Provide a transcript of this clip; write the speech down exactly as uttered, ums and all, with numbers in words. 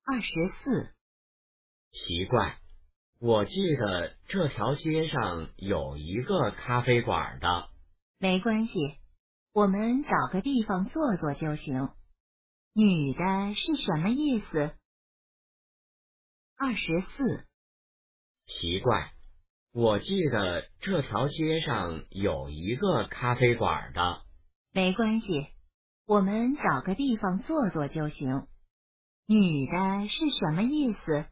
二十四。 奇怪，我记得这条街上有一个咖啡馆的。 没关系，我们找个地方坐坐就行。女的是什么意思？二十四。 奇怪，我记得这条街上有一个咖啡馆的。 没关系，我们找个地方坐坐就行。女的是什么意思？